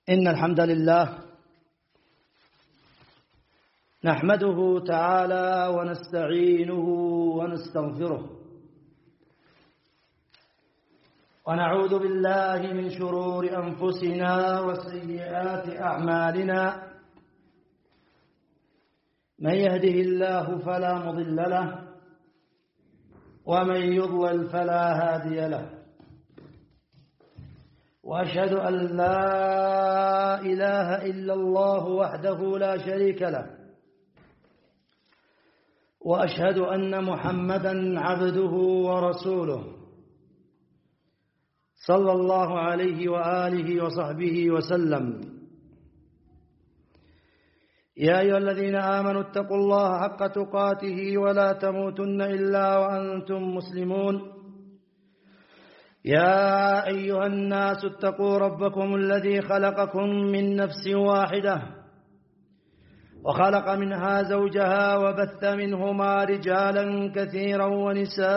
إن الحمد لله نحمده تعالى ونستعينه ونستغفره ونعوذ بالله من شرور أنفسنا وسيئات أعمالنا من يهده الله فلا مضل له ومن يضلل فلا هادي له وأشهد أن لا إله إلا الله وحده لا شريك له وأشهد أن محمدا عبده ورسوله صلى الله عليه وآله وصحبه وسلم. يا أيها الذين آمنوا اتقوا الله حق تقاته ولا تموتن إلا وأنتم مسلمون. يا أيها الناس اتقوا ربكم الذي خلقكم من نفس واحدة وخلق منها زوجها وبث منهما رجالا كثيرا ونساء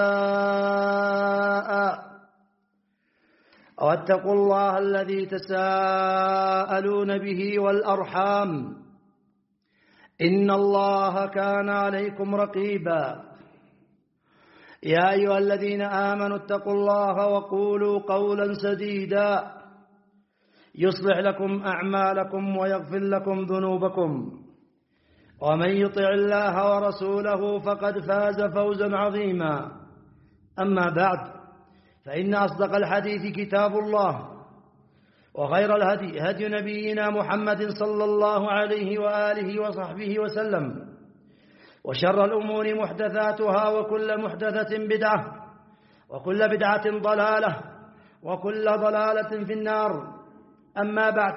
واتقوا الله الذي تساءلون به والأرحام إن الله كان عليكم رقيبا. يا أيها الذين آمنوا اتقوا الله وقولوا قولا سديدا يصلح لكم أعمالكم ويغفر لكم ذنوبكم ومن يطع الله ورسوله فقد فاز فوزا عظيما. أما بعد فإن أصدق الحديث كتاب الله وخير الهدي هدي نبينا محمد صلى الله عليه وآله وصحبه وسلم وشر الأمور محدثاتها وكل محدثة بدعة وكل بدعة ضلالة وكل ضلالة في النار. أما بعد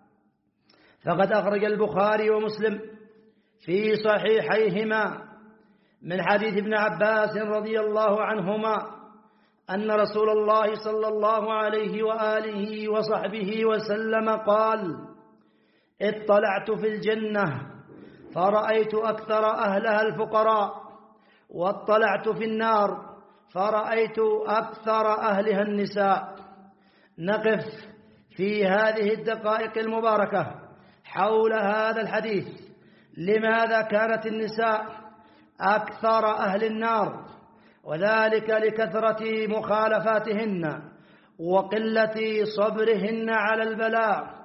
فقد أخرج البخاري ومسلم في صحيحيهما من حديث ابن عباس رضي الله عنهما أن رسول الله صلى الله عليه وآله وصحبه وسلم قال: اطلعت في الجنة فرأيت أكثر أهلها الفقراء، واطلعت في النار فرأيت أكثر أهلها النساء. نقف في هذه الدقائق المباركة حول هذا الحديث. لماذا كانت النساء أكثر أهل النار؟ وذلك لكثرة مخالفاتهن وقلة صبرهن على البلاء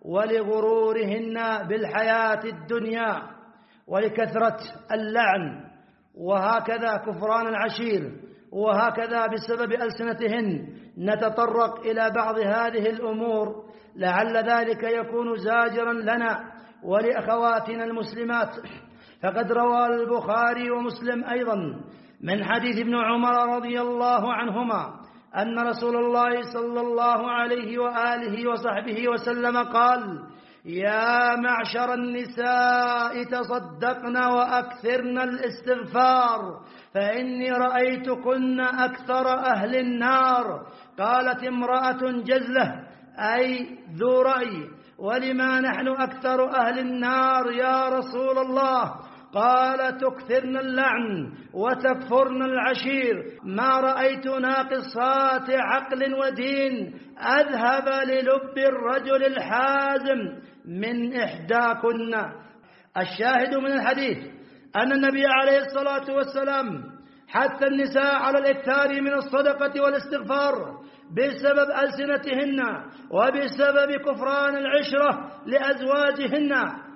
ولغرورهن بالحياة الدنيا ولكثرة اللعن وهكذا كفران العشير وهكذا بسبب ألسنتهن. نتطرق إلى بعض هذه الأمور لعل ذلك يكون زاجرا لنا ولأخواتنا المسلمات. فقد روى البخاري ومسلم أيضا من حديث ابن عمر رضي الله عنهما أن رسول الله صلى الله عليه وآله وصحبه وسلم قال: يا معشر النساء تصدقن وأكثرن الاستغفار فإني رأيتكن أكثر أهل النار. قالت امرأة جزلة أي ذو رأي: ولما نحن أكثر أهل النار يا رسول الله؟ قال: تكثرن اللعن وتكفرن العشير. ما رأيت ناقصات عقل ودين أذهب للب الرجل الحازم من إحداكن. الشاهد من الحديث أن النبي عليه الصلاة والسلام حث النساء على الإكثار من الصدقة والاستغفار بسبب ألسنتهن وبسبب كفران العشرة لأزواجهن.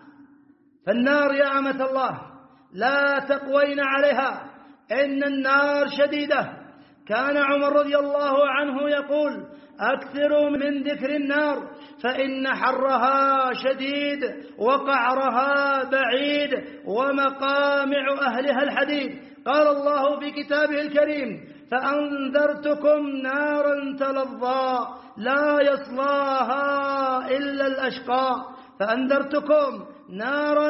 فالنار يا أمة الله لا تقوين عليها، إن النار شديدة. كان عمر رضي الله عنه يقول: أكثروا من ذكر النار فإن حرها شديد وقعرها بعيد ومقامع أهلها الحديد. قال الله في كتابه الكريم: فأنذرتكم نارا تلظى لا يصلاها إلا الأشقى. فأنذرتكم نارا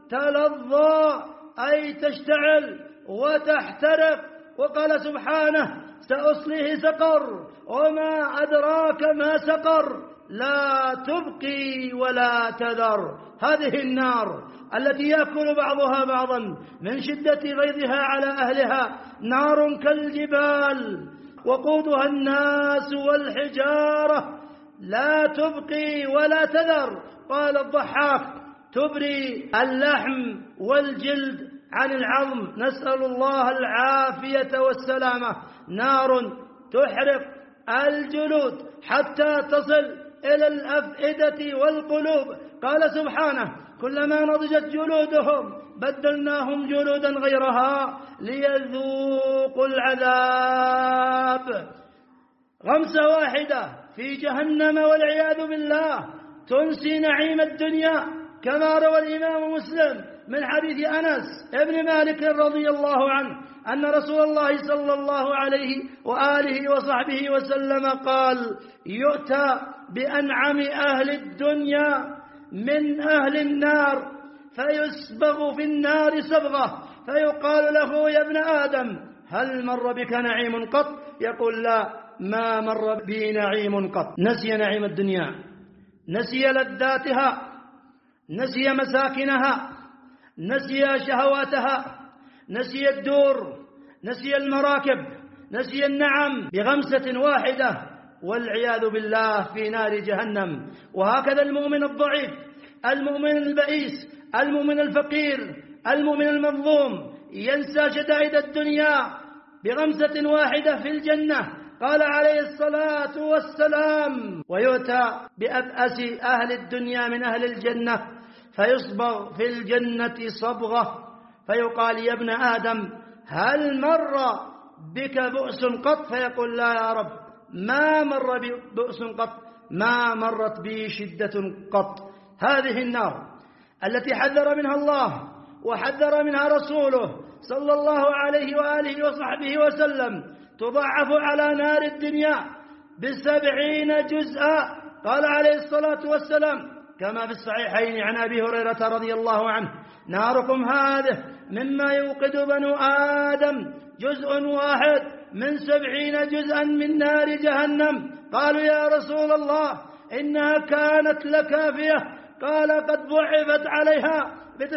تلظى أي تشتعل وتحترق. وقال سبحانه: سأصليه سقر وما أدراك ما سقر لا تبقي ولا تذر. هذه النار التي يأكل بعضها بعضا من شدة غيظها على أهلها، نار كالجبال وقودها الناس والحجارة لا تبقي ولا تذر. قال الضحاك: تبري اللحم والجلد عن العظم، نسأل الله العافية والسلامة. نار تحرق الجلود حتى تصل إلى الأفئدة والقلوب. قال سبحانه: كلما نضجت جلودهم بدلناهم جلودا غيرها ليذوقوا العذاب. غمسة واحدة في جهنم والعياذ بالله تنسي نعيم الدنيا، كما روى الإمام مسلم من حديث أنس بن مالك رضي الله عنه أن رسول الله صلى الله عليه وآله وصحبه وسلم قال: يؤتى بأنعم أهل الدنيا من أهل النار فيسبغ في النار سبغة، فيقال له: يا ابن آدم هل مر بك نعيم قط؟ يقول: لا، ما مر بي نعيم قط. نسي نعيم الدنيا، نسي لذاتها، نسي مساكنها، نسي شهواتها، نسي الدور، نسي المراكب، نسي النعم بغمسة واحدة، والعياذ بالله في نار جهنم. وهكذا المؤمن الضعيف، المؤمن البئيس، المؤمن الفقير، المؤمن المظلوم ينسى شدائد الدنيا بغمسة واحدة في الجنة. قال عليه الصلاة والسلام: ويؤتى بأبأس أهل الدنيا من أهل الجنة فيصبغ في الجنة صبغة، فيقال: يا ابن آدم هل مر بك بؤس قط؟ فيقول: لا يا رب، ما مر بي بؤس قط، ما مرت بي شدة قط. هذه النار التي حذر منها الله وحذر منها رسوله صلى الله عليه وآله وصحبه وسلم تضعف على نار الدنيا 70 جزءا. قال عليه الصلاة والسلام كما في الصحيحين عن أبي هريرة رضي الله عنه: ناركم هذه مما يوقد بنو آدم جزء واحد من 70 جزءا من نار جهنم. قالوا: يا رسول الله إنها كانت لكافية. قال: قد ضعفت عليها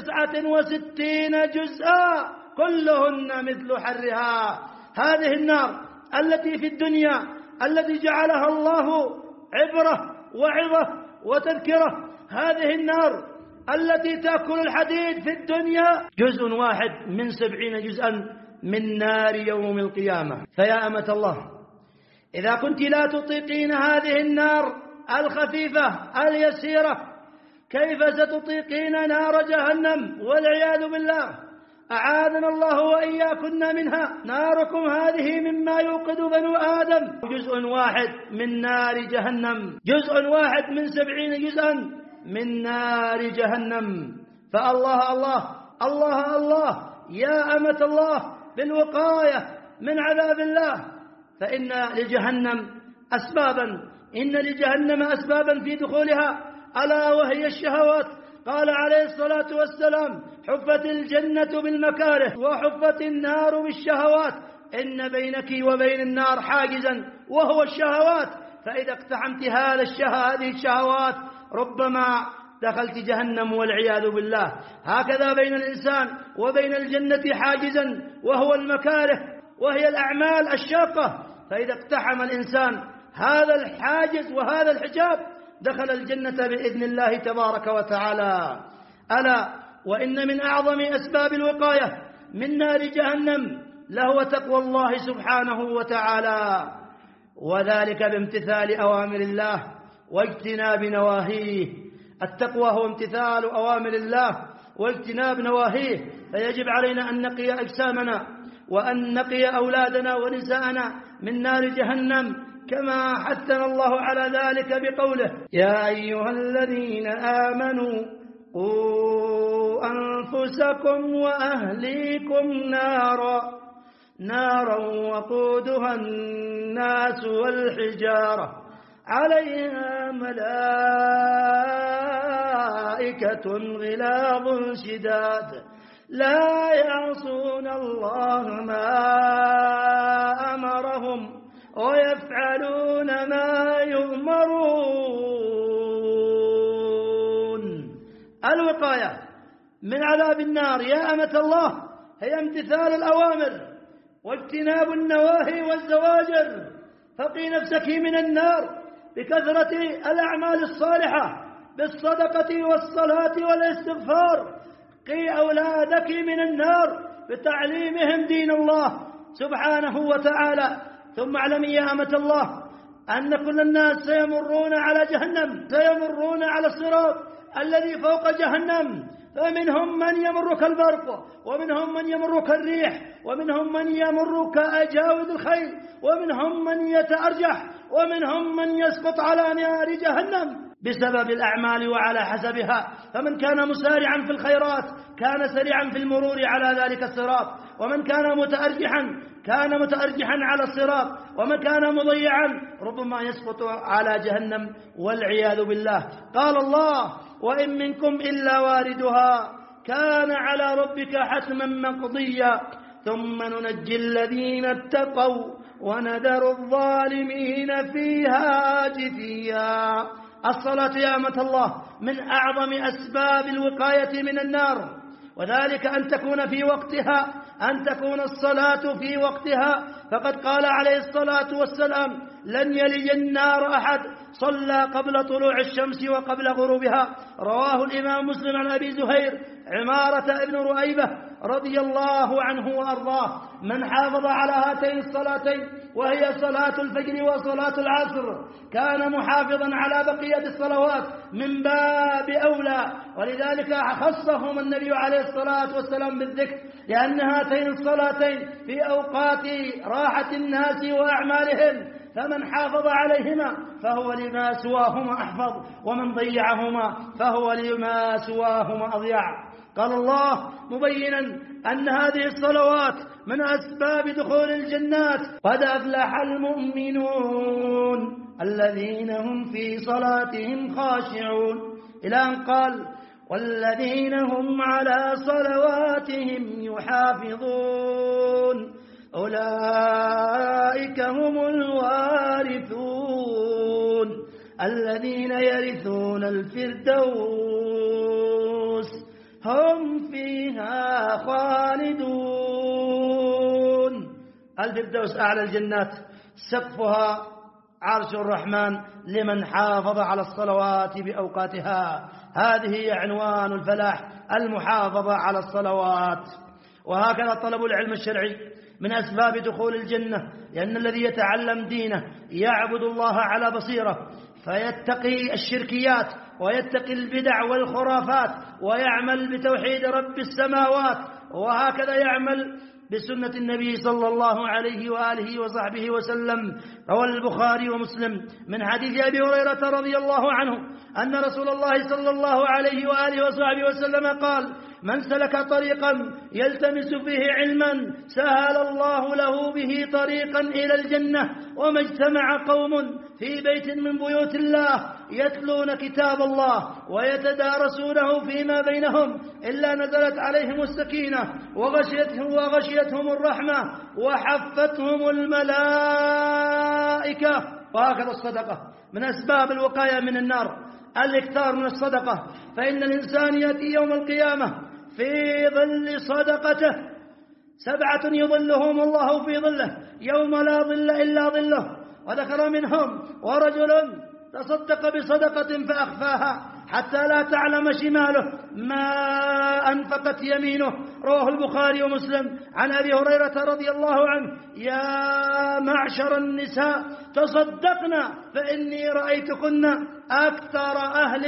69 جزءا كلهن مثل حرها. هذه النار التي في الدنيا التي جعلها الله عبرة وعظة وتذكرة، هذه النار التي تأكل الحديد في الدنيا جزء واحد من 70 جزءا من نار يوم القيامة. فيا أمة الله، إذا كنت لا تطيقين هذه النار الخفيفة اليسيرة، كيف ستطيقين نار جهنم والعياذ بالله؟ أعاذنا الله وإياكن منها. ناركم هذه مما يوقد بنو آدم جزء واحد من نار جهنم، جزء واحد من 70 جزءا من نار جهنم. فالله الله الله الله يا أمة الله بالوقاية من عذاب الله، فإن لجهنم أسبابا، إن لجهنم أسبابا في دخولها، ألا وهي الشهوات. قال عليه الصلاة والسلام: حفت الجنة بالمكاره وحفت النار بالشهوات، إن بينك وبين النار حاجزا وهو الشهوات، فإذا اقتحمت هذه الشهوات ربما دخلت جهنم والعياذ بالله. هكذا بين الإنسان وبين الجنة حاجزا وهو المكاره وهي الأعمال الشاقة، فإذا اقتحم الإنسان هذا الحاجز وهذا الحجاب دخل الجنة بإذن الله تبارك وتعالى. ألا وإن من أعظم أسباب الوقاية من نار جهنم لهو تقوى الله سبحانه وتعالى، وذلك بامتثال أوامر الله واجتناب نواهيه. التقوى هو امتثال أوامر الله واجتناب نواهيه، فيجب علينا أن نقي أجسامنا وأن نقي أولادنا ونساءنا من نار جهنم، كما حثنا الله على ذلك بقوله: يا أيها الذين آمنوا قوا أنفسكم وأهليكم نارا وقودها الناس والحجارة عليها ملائكة غلاظ شداد لا يعصون الله ما أمرهم ويفعلون ما يؤمرون. الوقاية من عذاب النار يا أمة الله هي امتثال الأوامر واجتناب النواهي والزواجر. فقي نفسك من النار بكثرة الأعمال الصالحة بالصدقة والصلاة والاستغفار. قي أولادك من النار بتعليمهم دين الله سبحانه وتعالى. ثم اعلمي يا أمة الله أن كل الناس سيمرون على جهنم، سيمرون على الصراط الذي فوق جهنم، فمنهم من يمر كالبرق، ومنهم من يمر كالريح، ومنهم من يمر كأجاود الخيل، ومنهم من يتأرجح، ومنهم من يسقط على نار جهنم بسبب الأعمال وعلى حسبها. فمن كان مسارعا في الخيرات كان سريعا في المرور على ذلك الصراط، ومن كان متأرجحا على الصراط، ومن كان مضيعا ربما يسقط على جهنم والعياذ بالله. قال الله: وإن منكم إلا واردها كان على ربك حتما مقضيا ثم ننجي الذين اتقوا ونذر الظالمين فيها جثيا. الصلاة يا أمة الله من أعظم أسباب الوقاية من النار، وذلك أن تكون في وقتها، أن تكون الصلاة في وقتها. فقد قال عليه الصلاة والسلام: لن يلج النار أحد صلى قبل طلوع الشمس وقبل غروبها. رواه الإمام مسلم عن أبي زهير عمارة ابن رؤيبة رضي الله عنه وأرضاه: من حافظ على هاتين الصلاتين وهي صلاة الفجر وصلاة العصر كان محافظا على بقية الصلوات من باب أولى. ولذلك خصهم النبي عليه الصلاة والسلام بالذكر، لأن هاتين الصلاتين في أوقات راحة الناس وأعمالهم، فمن حافظ عليهما فهو لما سواهما أحفظ، ومن ضيعهما فهو لما سواهما أضيع. قال الله مبينا أن هذه الصلوات من أسباب دخول الجنات: قد أفلح المؤمنون الذين هم في صلاتهم خاشعون، إلى أن قال: والذين هم على صلواتهم يحافظون أولئك هم الوارثون الذين يرثون الفردوس هم فيها خالدون. الفردوس أعلى الجنات، سقفها عرش الرحمن لمن حافظ على الصلوات بأوقاتها. هذه هي عنوان الفلاح: المحافظة على الصلوات. وهكذا طلب العلم الشرعي من أسباب دخول الجنة، لأن الذي يتعلم دينه يعبد الله على بصيرة، فيتقي الشركيات ويتقي البدع والخرافات، ويعمل بتوحيد رب السماوات، وهكذا يعمل بسنة النبي صلى الله عليه وآله وصحبه وسلم. روى البخاري ومسلم من حديث أبي هريرة رضي الله عنه أن رسول الله صلى الله عليه وآله وصحبه وسلم قال: من سلك طريقا يلتمس فيه علما سهل الله له به طريقا إلى الجنة. وما اجتمع قوم في بيت من بيوت الله يتلون كتاب الله ويتدارسونه فيما بينهم إلا نزلت عليهم السكينة وغشيتهم الرحمة وحفتهم الملائكة. وهكذا الصدقة من أسباب الوقاية من النار، الاكثار من الصدقة، فإن الإنسان يأتي يوم القيامة في ظل صدقته 7 يظلهم الله في ظله يوم لا ظل إلا ظله. وذكر منهم: ورجل تصدق بصدقة فأخفاها حتى لا تعلم شماله ما أنفقت يمينه. رواه البخاري ومسلم عن أبي هريرة رضي الله عنه: يا معشر النساء تصدقنا فإني رأيتكن أكثر أهل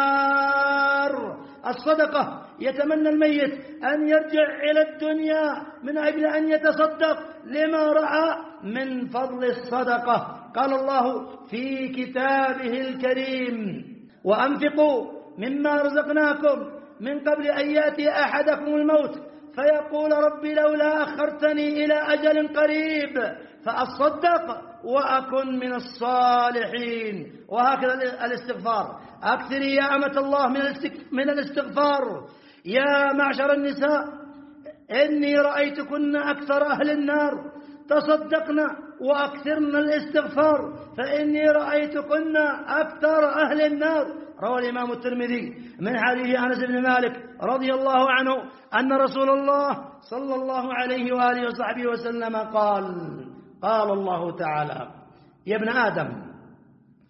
النار. الصدقة يتمنى الميت أن يرجع إلى الدنيا من أجل أن يتصدق لما رأى من فضل الصدقة. قال الله في كتابه الكريم: وأنفقوا مما رزقناكم من قبل أن يأتي أحدكم الموت فيقول رب لولا أخرتني إلى أجل قريب فأصدق وأكن من الصالحين. وهكذا الاستغفار، أكثري يا أمة الله من الاستغفار. يا معشر النساء إني رأيتكن أكثر أهل النار، تصدقنا وأكثرنا الاستغفار فإني رأيتكن أكثر أهل النار. روى الإمام الترمذي من حديث أنس بن مالك رضي الله عنه أن رسول الله صلى الله عليه وآله وصحبه وسلم قال: قال الله تعالى: يا ابن آدم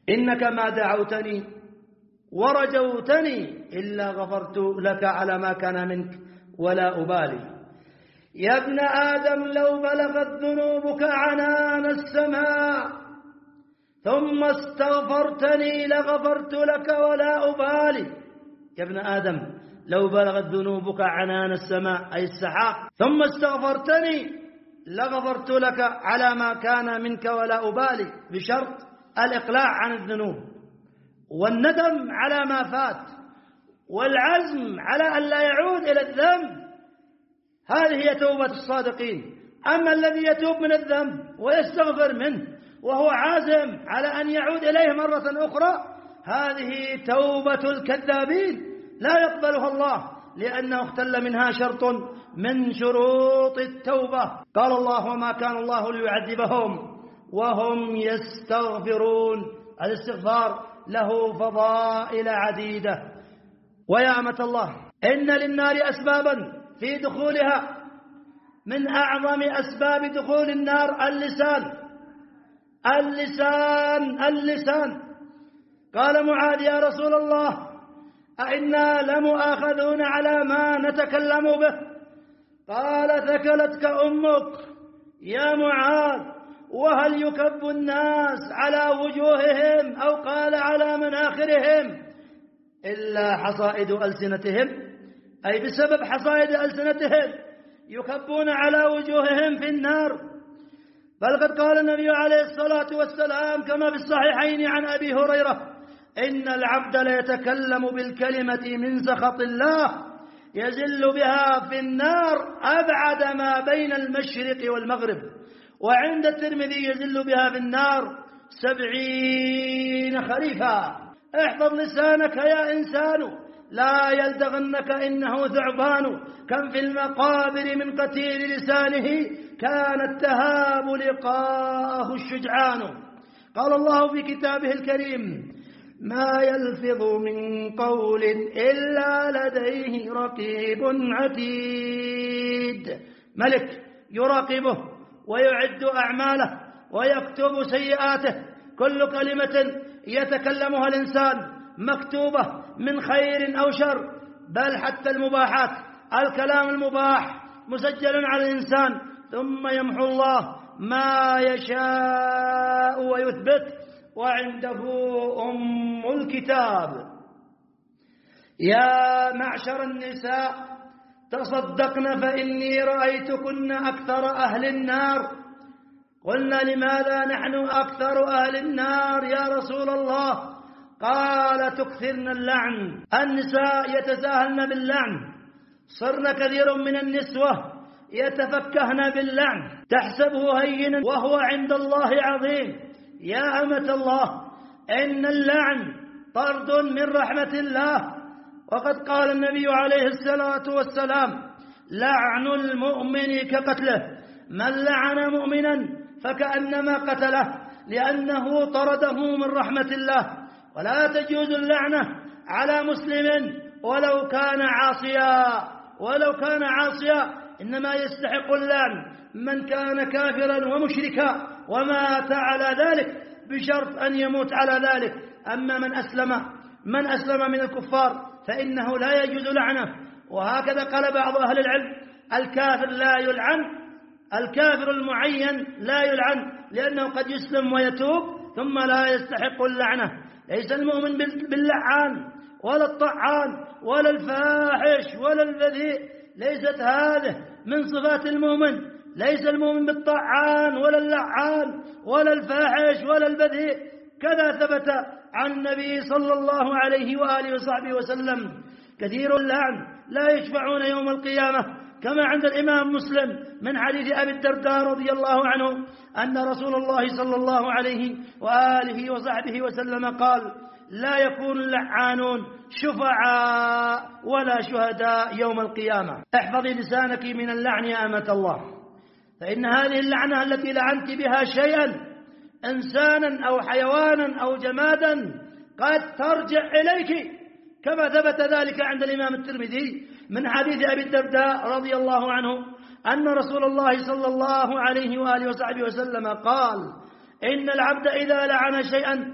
إنك ما دعوتني ورجوتني إلا غفرت لك على ما كان منك ولا أبالي. يا ابن آدم لو بلغت ذنوبك عنان السماء ثم استغفرتني لغفرت لك ولا أبالي. يا ابن آدم لو بلغت ذنوبك عنان السماء أي السحاب ثم استغفرتني لغفرت لك على ما كان منك ولا أبالي، بشرط الإقلاع عن الذنوب والندم على ما فات والعزم على أن لا يعود إلى الذنب. هذه هي توبة الصادقين. أما الذي يتوب من الذنب ويستغفر منه وهو عازم على أن يعود إليه مرة أخرى، هذه توبة الكذابين لا يقبلها الله، لأنه اختل منها شرط من شروط التوبة. قال الله: وما كان الله ليعذبهم وهم يستغفرون. الاستغفار له فضائل عديدة. ويا أمة الله، إن للنار أسبابا في دخولها، من أعظم أسباب دخول النار اللسان. قال معاذ: يا رسول الله، أئنا لمؤاخذون على ما نتكلم به؟ قال: ثكلتك أمك يا معاذ، وهل يكب الناس على وجوههم أو قال على مناخرهم إلا حصائد ألسنتهم، أي بسبب حصائد ألسنتهم يكبون على وجوههم في النار. بل قد قال النبي عليه الصلاة والسلام كما في الصحيحين عن أبي هريرة: إن العبد ليتكلم بالكلمة من سخط الله يزل بها في النار أبعد ما بين المشرق والمغرب. وعند الترمذي: يزل بها في النار 70 خريفا. احفظ لسانك يا إنسان لا يلدغنك إنه ثعبان، كم في المقابر من قتيل لسانه كانت تهاب لقاءه الشجعان. قال الله في كتابه الكريم: ما يلفظ من قول إلا لديه رقيب عتيد. ملك يراقبه ويعد أعماله ويكتب سيئاته. كل كلمة يتكلمها الإنسان مكتوبة من خير أو شر، بل حتى المباحات، الكلام المباح مسجل على الإنسان، ثم يمحو الله ما يشاء ويثبت، وعنده أم الكتاب. يا معشر النساء تصدقن فإني رأيتكن أكثر أهل النار. قلنا: لماذا نحن أكثر أهل النار يا رسول الله؟ قال: تكثرن اللعن. النساء يتساهلن باللعن، صرن كثير من النسوة يتفكهن باللعن، تحسبه هينا وهو عند الله عظيم. يا أمة الله، إن اللعن طرد من رحمة الله، وقد قال النبي عليه الصلاة والسلام: لعن المؤمن كقتله، من لعن مؤمنا فكأنما قتله، لأنه طرده من رحمة الله. ولا تجوز اللعنة على مسلم ولو كان عاصيا، إنما يستحق اللعن من كان كافرا ومشركا ومات على ذلك، بشرط أن يموت على ذلك. أما من أسلم من الكفار فإنه لا يجوز لعنه. وهكذا قال بعض أهل العلم: الكافر لا يلعن، الكافر المعين لا يلعن، لأنه قد يسلم ويتوب ثم لا يستحق اللعنة. ليس المؤمن باللعان ولا الطعان ولا الفاحش ولا البذيء، ليست هذه من صفات المؤمن. ليس المؤمن بالطعان ولا اللعان ولا الفاحش ولا البذيء. كذا ثبت عن النبي صلى الله عليه وآله وصحبه وسلم: كثير اللعن لا يشفعون يوم القيامة، كما عند الإمام مسلم من حديث أبي الدرداء رضي الله عنه أن رسول الله صلى الله عليه وآله وصحبه وسلم قال: لا يكون اللعانون شفعاء ولا شهداء يوم القيامة. احفظي لسانك من اللعن يا أمة الله، فإن هذه اللعنة التي لعنت بها شيئا، إنسانا أو حيوانا أو جمادا، قد ترجع إليك، كما ثبت ذلك عند الإمام الترمذي من حديث أبي الدرداء رضي الله عنه أن رسول الله صلى الله عليه وآله وصحبه وسلم قال: إن العبد إذا لعن شيئا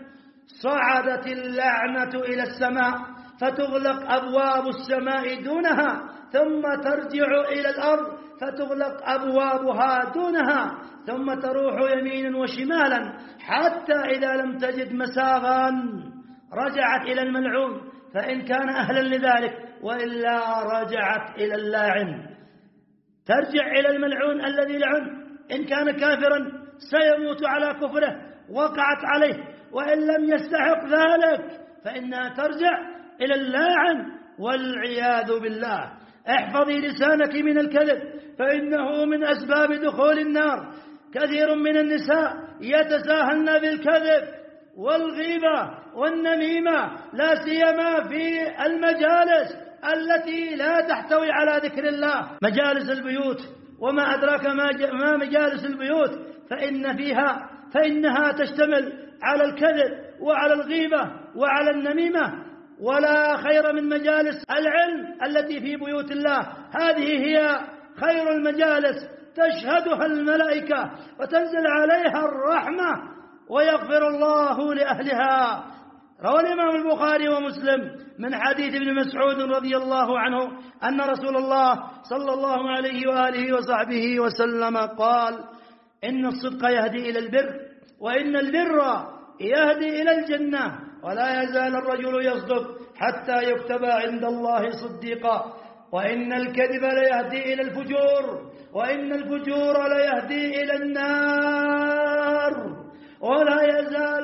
صعدت اللعنة إلى السماء فتغلق أبواب السماء دونها، ثم ترجع إلى الأرض فتغلق أبوابها دونها، ثم تروح يمينا وشمالا حتى إذا لم تجد مساغا رجعت إلى الملعون فإن كان أهلا لذلك، وإلا رجعت إلى اللاعن. ترجع إلى الملعون الذي لعن، إن كان كافرا سيموت على كفره وقعت عليه، وإن لم يستحق ذلك فإنها ترجع إلى اللاعن والعياذ بالله. احفظي لسانك من الكذب فإنه من أسباب دخول النار. كثير من النساء يتساهلن بالكذب والغيبة والنميمة، لا سيما في المجالس التي لا تحتوي على ذكر الله، مجالس البيوت. وما أدراك ما مجالس البيوت، فإنها تشتمل على الكذب وعلى الغيبة وعلى النميمة. ولا خير من مجالس العلم التي في بيوت الله، هذه هي خير المجالس، تشهدها الملائكة وتنزل عليها الرحمة ويغفر الله لأهلها. روى الإمام البخاري ومسلم من حديث ابن مسعود رضي الله عنه أن رسول الله صلى الله عليه وآله وصحبه وسلم قال: إن الصدق يهدي إلى البر، وإن البر يهدي إلى الجنة، ولا يزال الرجل يصدق حتى يكتب عند الله صديقا، وإن الكذب ليهدي إلى الفجور، وإن الفجور ليهدي إلى النار، ولا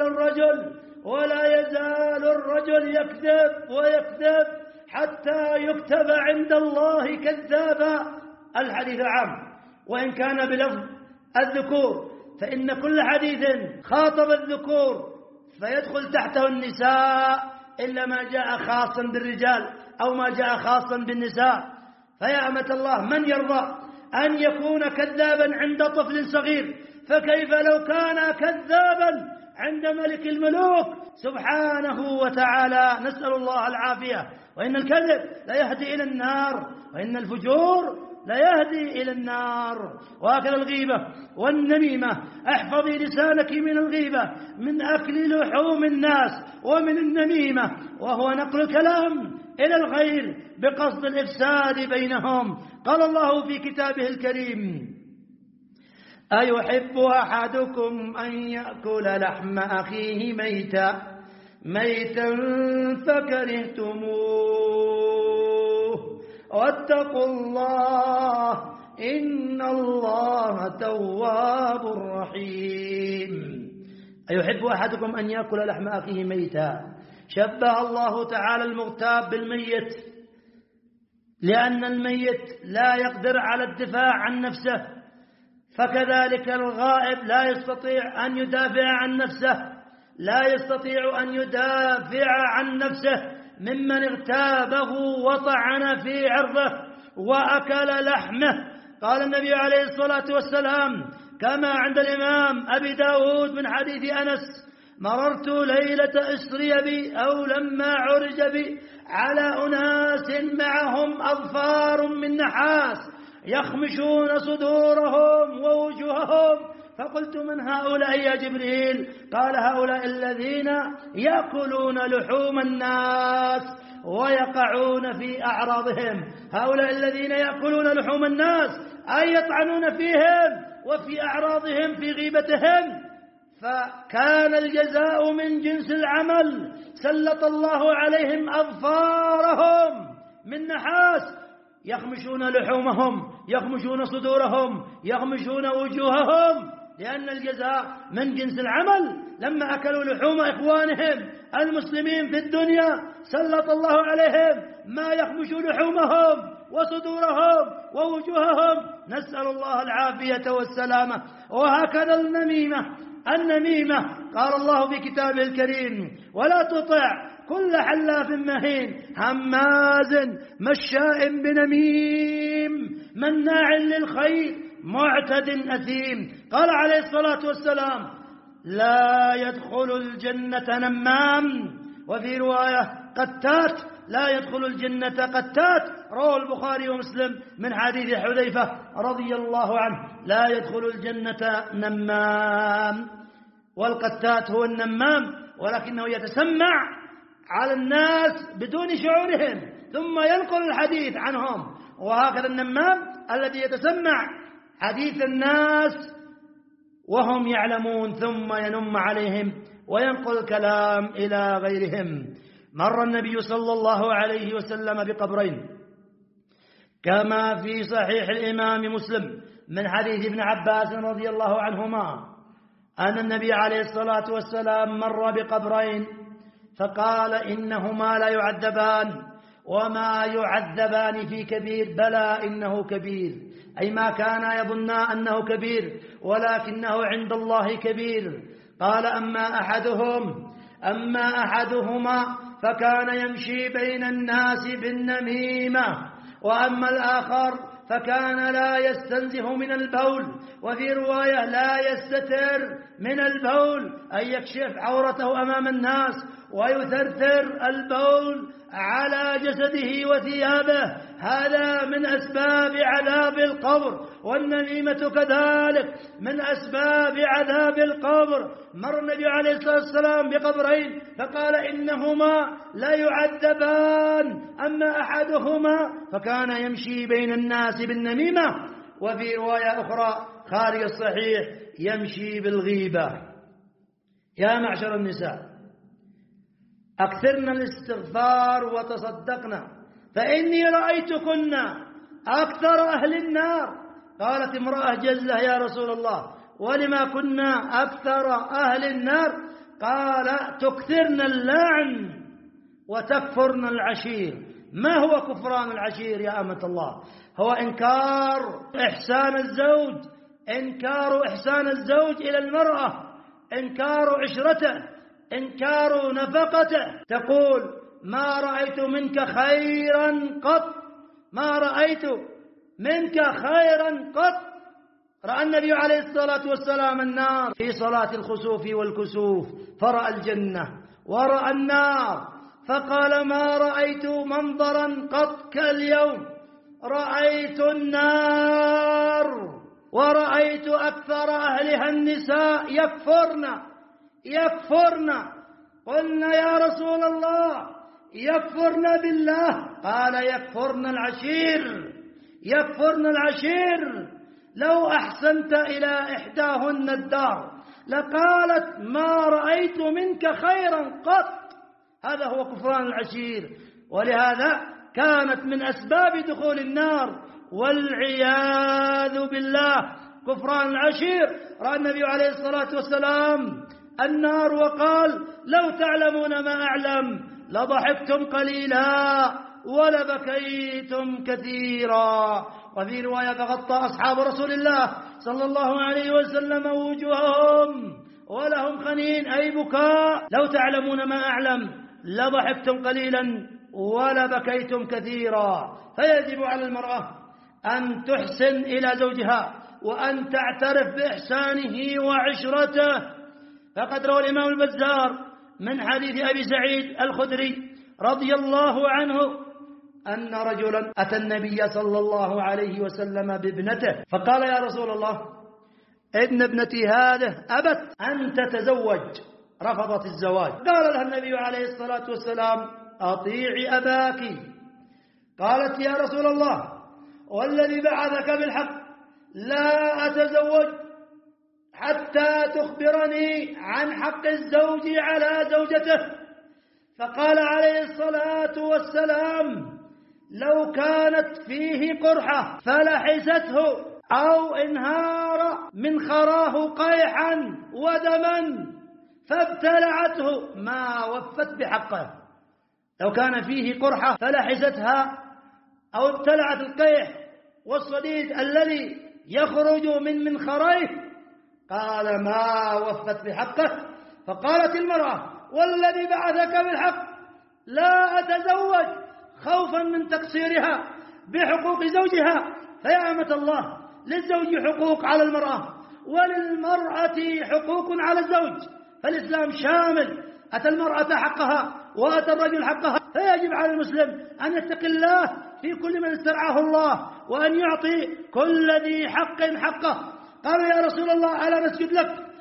يزال الرجل يكذب ويكذب حتى يكتب عند الله كذابا. الحديث عام، وإن كان بلفظ الذكور، فإن كل حديث خاطب الذكور فيدخل تحته النساء إلا ما جاء خاصا بالرجال أو ما جاء خاصا بالنساء. فيا أمة الله، من يرضى أن يكون كذابا عند طفل صغير، فكيف لو كان كذابا عند ملك الملوك سبحانه وتعالى؟ نسأل الله العافية. وإن الكذب لا يهدي إلى النار، وإن الفجور لا يهدي إلى النار. وهكذا الغيبة والنميمة. احفظي لسانك من الغيبة، من أكل لحوم الناس، ومن النميمة وهو نقل الكلام إلى الغير بقصد الإفساد بينهم. قال الله في كتابه الكريم: أيحب أحدكم أن يأكل لحم أخيه ميتا فكرهتموه واتقوا الله إن الله تواب رحيم. أيحب أحدكم أن يأكل لحم أخيه ميتا. شبه الله تعالى المغتاب بالميت، لأن الميت لا يقدر على الدفاع عن نفسه، فكذلك الغائب لا يستطيع أن يدافع عن نفسه، لا يستطيع أن يدافع عن نفسه ممن اغتابه وطعن في عرضه وأكل لحمه. قال النبي عليه الصلاة والسلام كما عند الإمام أبي داود من حديث أنس: مررت ليلة أسري بي أو لما عرج بي على أناس معهم أظفار من نحاس يخمشون صدورهم ووجوههم، فقلت: من هؤلاء يا جبريل؟ قال: هؤلاء الذين يأكلون لحوم الناس ويقعون في أعراضهم. هؤلاء الذين يأكلون لحوم الناس أي يطعنون فيهم وفي أعراضهم في غيبتهم، فكان الجزاء من جنس العمل. سلط الله عليهم أظفارهم من نحاس يخمشون لحومهم، يخمشون صدورهم، يخمشون وجوههم، لأن الجزاء من جنس العمل. لما أكلوا لحوم إخوانهم المسلمين في الدنيا سلط الله عليهم ما يخمش لحومهم وصدورهم ووجوههم، نسأل الله العافية والسلامة. وهكذا النميمة قال الله في كتابه الكريم: ولا تطع كل حلاف مهين هماز مشاء بنميم مناع للخير معتد أثيم. قال عليه الصلاة والسلام: لا يدخل الجنة نمام. وفي رواية قتات: لا يدخل الجنة قتات. رواه البخاري ومسلم من حديث حذيفة رضي الله عنه: لا يدخل الجنة نمام. والقتات هو النمام، ولكنه يتسمع على الناس بدون شعورهم ثم ينقل الحديث عنهم. وهكذا النمام الذي يتسمع حديث الناس وهم يعلمون ثم ينم عليهم وينقل الكلام إلى غيرهم. مر النبي صلى الله عليه وسلم بقبرين كما في صحيح الإمام مسلم من حديث ابن عباس رضي الله عنهما أن النبي عليه الصلاة والسلام مر بقبرين فقال إنهما لا يعذبان وما يعذبان في كبير بلى إنه كبير، أي ما كان يظن أنه كبير ولكنه عند الله كبير. قال أما أحدهما فكان يمشي بين الناس بالنميمة، وأما الآخر فكان لا يستنزه من البول، وفي رواية لا يستتر من البول أي يكشف عورته أمام الناس ويثرثر البول على جسده وثيابه. هذا من أسباب عذاب القبر، والنميمة كذلك من أسباب عذاب القبر. مر النبي عليه الصلاة والسلام بقبرين فقال إنهما لا يعذبان، أما أحدهما فكان يمشي بين الناس بالنميمة، وفي رواية أخرى خارج الصحيح يمشي بالغيبة. يا معشر النساء أكثرنا الاستغفار وتصدقنا، فإني رأيتكن أكثر أهل النار. قالت امرأة جزة يا رسول الله ولما كنا أكثر أهل النار؟ قال تكثرن اللعن وتكفرن العشير. ما هو كفران العشير يا أمة الله؟ هو إنكار إحسان الزوج إلى المرأة، إنكار عشرته، إنكار نفقته. تقول ما رأيت منك خيرا قط، ما رأيت منك خيرا قط. رأى النبي عليه الصلاة والسلام النار في صلاة الخسوف والكسوف فرأى الجنة ورأى النار فقال ما رأيت منظرا قط كاليوم، رأيت النار ورأيت أكثر أهلها النساء يكفرن. قلنا يا رسول الله يكفرن بالله؟ قال يكفرن العشير. لو أحسنت إلى إحداهن الدار لقالت ما رأيت منك خيرا قط. هذا هو كفران العشير، ولهذا كانت من أسباب دخول النار والعياذ بالله كفران العشير. رأى النبي عليه الصلاة والسلام النار وقال لو تعلمون ما أعلم لضحكتم قليلا ولبكيتم كثيرا. وفي رواية فغطى أصحاب رسول الله صلى الله عليه وسلم وجوههم ولهم خنين أي بكاء. لو تعلمون ما أعلم لضحكتم قليلا ولبكيتم كثيرا. فيجب على المرأة أن تحسن إلى زوجها وأن تعترف بإحسانه وعشرته. فقد روى الإمام البزار من حديث أبي سعيد الخدري رضي الله عنه أن رجلا أتى النبي صلى الله عليه وسلم بابنته فقال يا رسول الله إن ابنتي هذه أبت أن تتزوج، رفضت الزواج. قال لها النبي عليه الصلاة والسلام أطيعي أباك. قالت يا رسول الله والذي بعثك بالحق لا أتزوج حتى تخبرني عن حق الزوج على زوجته. فقال عليه الصلاة والسلام لو كانت فيه قرحة فلحسته أو انهار من خراه قيحا ودما فابتلعته ما وفت بحقه. لو كان فيه قرحة فلحستها أو ابتلعت القيح والصديد الذي يخرج من منخريه قال ما وفت بحقه. فقالت المرأة والذي بعثك بالحق لا أتزوج خوفا من تقصيرها بحقوق زوجها. فيا أمة الله للزوج حقوق على المرأة وللمرأة حقوق على الزوج، فالإسلام شامل، أتى المرأة حقها وأتى الرجل حقها. فيجب على المسلم أن يتقي الله في كل من استرعاه الله وأن يعطي كل ذي حق حقه. قالوا يا رسول الله ألا نسجد لك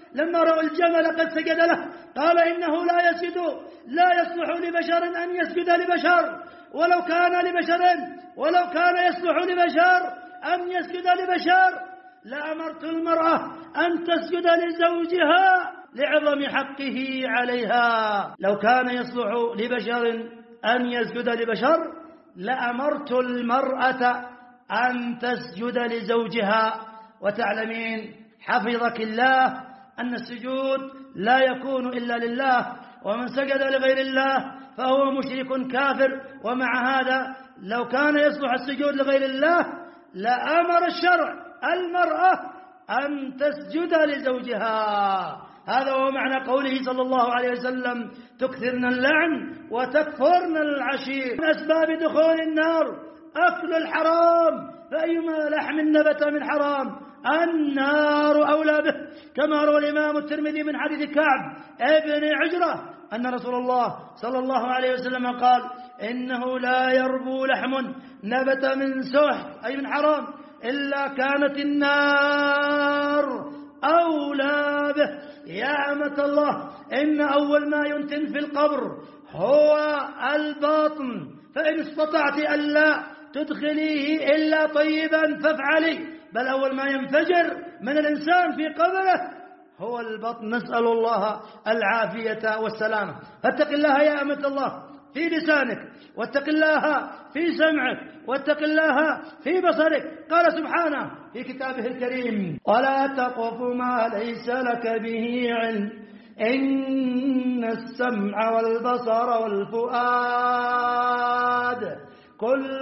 لما رأوا الجمل قد سجد له قال إنه لا يصلح لبشر أن يسجد لبشر، ولو كان يصلح لبشر أن يسجد لبشر لأمرت المرأة أن تسجد لزوجها لعظم حقه عليها. لو كان يصلح لبشر أن يسجد لبشر لأمرت المرأة أن تسجد لزوجها. وتعلمين حفظك الله أن السجود لا يكون إلا لله، ومن سجد لغير الله فهو مشرك كافر. ومع هذا لو كان يصلح السجود لغير الله لأمر الشرع المرأة أن تسجد لزوجها. هذا هو معنى قوله صلى الله عليه وسلم: تكثرن اللعن وتكفرن العشير. من أسباب دخول النار أكل الحرام، فأيما لحم نبت من حرام النار أولى به، كما روى الإمام الترمذي من حديث كعب ابن عجرة أن رسول الله صلى الله عليه وسلم قال: إنه لا يربو لحم نبت من سحت أي من حرام إلا كانت النار أولى به. يا أمة الله، إن أول ما ينتن في القبر هو الباطن، فإن استطعت ألا تدخليه إلا طيبا فافعلي. بل أول ما ينفجر من الإنسان في قبره هو البطن، نسأل الله العافية والسلامة. فاتق الله يا أمة الله في لسانك، واتق الله في سمعك، واتق الله في بصرك. قال سبحانه في كتابه الكريم: ولا تقف ما ليس لك به علم إن السمع والبصر والفؤاد كل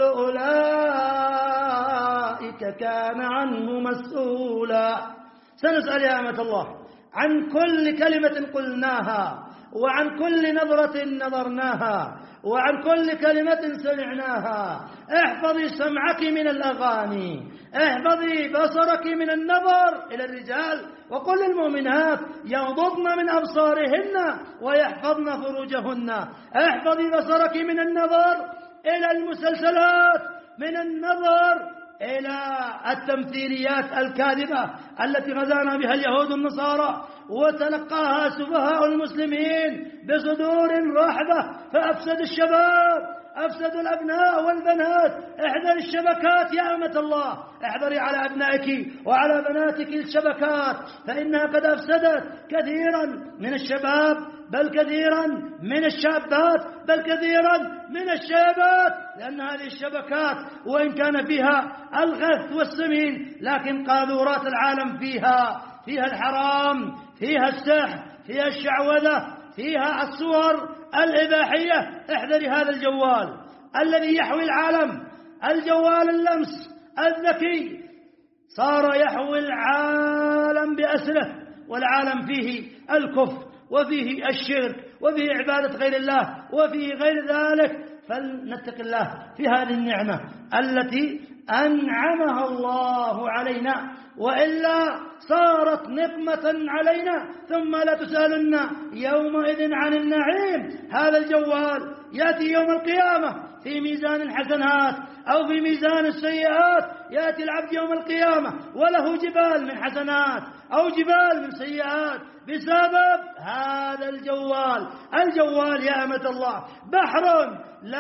أولئك كان عنه مسؤولا. سنسأل يا أمة الله عن كل كلمة قلناها، وعن كل نظرة نظرناها، وعن كل كلمة سمعناها. احفظي سمعك من الأغاني، احفظي بصرك من النظر إلى الرجال، وقل للمؤمنات يغضضن من أبصارهن ويحفظن فروجهن. احفظي بصرك من النظر إلى المسلسلات، من النظر إلى التمثيليات الكاذبة التي غزانا بها اليهود والنصارى وتلقاها سفهاء المسلمين بصدور رحبة، فأفسد الشباب، أفسدوا الأبناء والبنات. احذري الشبكات يا أمة الله، احذري على أبنائك وعلى بناتك الشبكات، فإنها قد أفسدت كثيرا من الشباب، بل كثيرا من الشابات، بل كثيرا من الشابات. لأن هذه الشبكات وإن كان فيها الغث والسمين، لكن قاذورات العالم فيها الحرام، فيها السحر، فيها الشعوذة، فيها الصور الإباحية. احذري هذا الجوال الذي يحوي العالم، الجوال اللمس الذكي صار يحوي العالم بأسره، والعالم فيه الكفر وفيه الشرك وفيه عبادة غير الله وفيه غير ذلك. فلنتق الله في هذه النعمة التي أنعمها الله علينا، وإلا صارت نقمة علينا ثم لا تسألن يومئذ عن النعيم. هذا الجوال يأتي يوم القيامة في ميزان الحسنات أو في ميزان السيئات. يأتي العبد يوم القيامة وله جبال من حسنات أو جبال من سيئات بسبب هذا الجوال. الجوال يا أمة الله بحر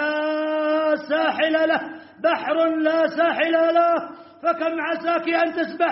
لا ساحل له، بحر لا ساحل له، فكم عساك أن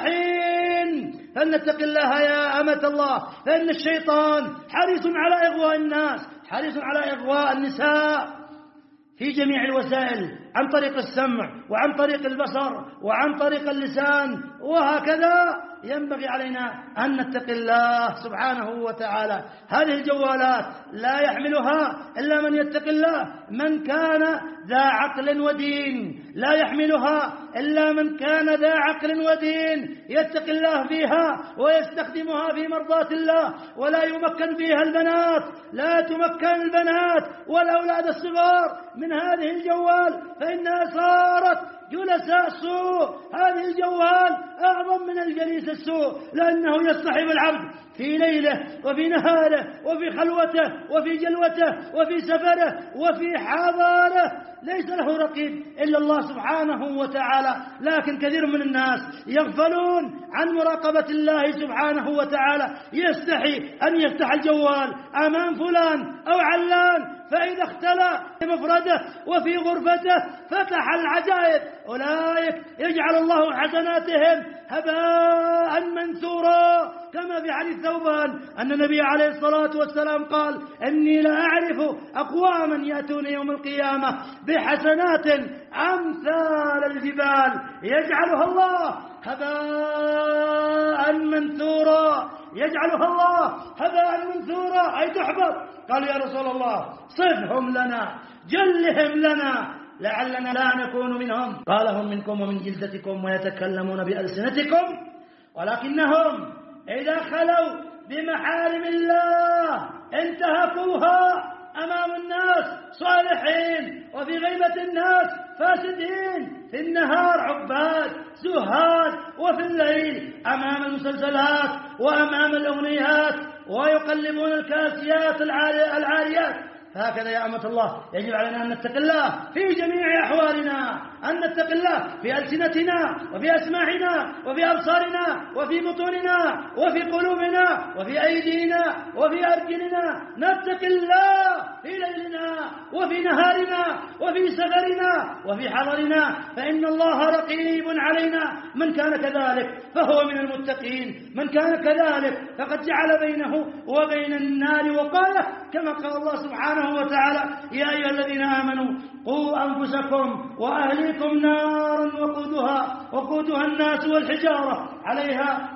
تسبحين. فلنتق الله يا أمة الله، فإن الشيطان حريص على إغواء الناس، حريص على إغواء النساء في جميع الوسائل، عن طريق السمع وعن طريق البصر وعن طريق اللسان، وهكذا ينبغي علينا أن نتقي الله سبحانه وتعالى. هذه الجوالات لا يحملها إلا من يتقي الله، من كان ذا عقل ودين، لا يحملها إلا من كان ذا عقل ودين يتقي الله فيها ويستخدمها في مرضاة الله. ولا يمكن فيها البنات، لا تمكن البنات والأولاد الصغار من هذه الجوال، فإنها صارت جلساء السوء. هذه الجوال أعظم من الجليس السوء، لأنه يصطحب العبد في ليله وفي نهاره وفي خلوته وفي جلوته وفي سفره وفي حضاره، ليس له رقيب إلا الله سبحانه وتعالى. لكن كثير من الناس يغفلون عن مراقبة الله سبحانه وتعالى، يستحي أن يفتح الجوال أمام فلان أو علان، فإذا اختلى بمفرده وفي غرفته فتح العجائب. أولئك يجعل الله حسناتهم هباء منثورا، كما في حديث ثوبان أن النبي عليه الصلاة والسلام قال: إني لا أعرف أقواما يأتون يوم القيامة بحسنات أمثال الجبال يجعلها الله هباء منثورا، يجعلها الله هباء منثورا أي تحبط. قالوا: يا رسول الله صفهم لنا، جلهم لنا، لعلنا لا نكون منهم. قال: هم منكم ومن جلدتكم ويتكلمون بألسنتكم، ولكنهم إذا خلوا بمحارم الله انتهكوها أمام الناس صالحين، وفي غيبة الناس فاسدين، في النهار عباد زهاد، وفي الليل أمام المسلسلات وأمام الأغنيات ويقلبون الكاسيات العاريات. هكذا يا أمة الله يجب علينا أن نتقي الله في جميع أحوالنا، أن نتقي الله في ألسنتنا وفي أسماعنا وفي أبصارنا وفي بطوننا وفي قلوبنا وفي أيدينا وفي أرجلنا. نتقي الله في ليلنا وفي نهارنا وفي سفرنا وفي حضرنا، فإن الله رقيب علينا. من كان كذلك فهو من المتقين، من كان كذلك فقد جعل بينه وبين النار وقاية، كما قال الله سبحانه وتعالى: يا أيها الذين آمنوا قوا أنفسكم وأهليكم نارا وقودها الناس والحجارة عليها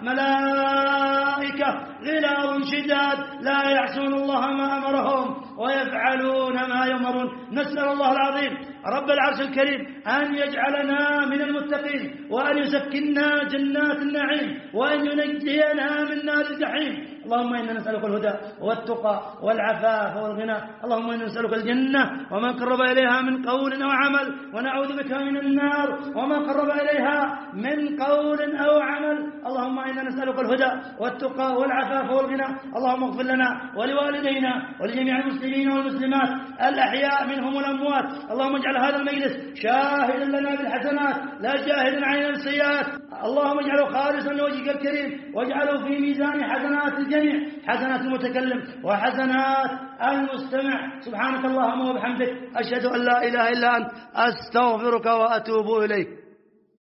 ملائكة غلاظ شداد لا يعصون الله ما أمرهم ويفعلون ما يؤمرون. نسأل الله العظيم رب العرش الكريم أن يجعلنا من المتقين، وأن يسكننا جنات النعيم، وأن ينجينا من نار الجحيم. اللهم إنا نسألك الهدى والتقى والعفاف والغنى. اللهم إنا نسألك الجنة وما قرب إليها من قول أو عمل، ونعوذ بك من النار وما قرب إليها من قول أو عمل. اللهم إنا نسألك الهدى والتقى والعفاف والغنى. اللهم اغفر لنا ولوالدينا ولجميع المسلمين والمسلمات الأحياء منهم والأموات. اللهم اجعل هذا المجلس شاهدا لنا بالحسنات لا شاهدا علينا بالسيئات. اللهم اجعله خالصا لوجهك الكريم، واجعله في ميزان حسنات الجميع، حسنات المتكلم وحسنات المستمع. سبحانك اللهم وبحمدك، أشهد أن لا إله إلا أنت، أستغفرك وأتوب إليك.